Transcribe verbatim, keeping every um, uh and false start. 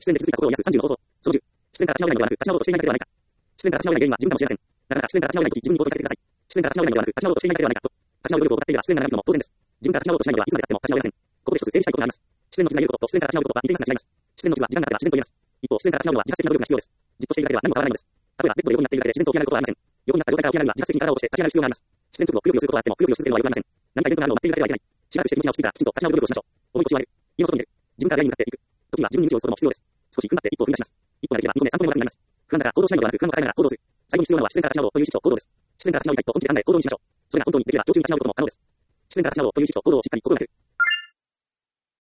視点で傷ついた心を癒すさんじゅうの方法。そのじゅう。視点から立ち直れないのではなく、立ち直ろうとしていないだけではないか。視点から立ち直れない原因は自分かもしれません。だから、視点から立ち直れないとき自分に行動をかけてください。視点から立ち直れないのではなく、立ち直ろうとしていないだけではないかと。立ち直る努力を怠っていれば視点が長引くのも当然です。自分から立ち直ろうとしないのではいつまで経っても立ち直れません。ここで一つ整理したいことがあります。視点の傷が癒うことと視点から立ち直ることは似ていますが違います。視点の傷は時間が経てば自然と癒えます。一方、視点から立ち直るのは自発的な努力が必要です。じっとしているだけでは何も変わらないのです。例えば、ベッドで横になっているだけで自然と起き上がることはありません。横になった状態から起き上がるには自発的に体を起こして立ち上がる必要があります。視点の傷をくよくよすることはあってもくよくよし続けるのはよくありません。何かイベントがあるのを待っているだけではいけない。しばらくして気持ちが落ち着いたらきちんと立ち直る努力をしましょう。重い腰を上げる。家の外に出る。自分から出会いに向かっていく。時には自分に鞭を打つことも必要です。少し踏ん張って一歩を踏み出します。一歩ができれば二歩目、三歩目も楽になります。不安だから行動しないのではなく、不安を抱えながら行動する。最後に必要なのは視点から立ち直ろうという意識と行動です。視点から立ち直りたいと本気で考え行動にしましょう。それが本当にできれば上手に立ち直ることも可能です。視点から立ち直ろうという意識と行動をしっかり心がける。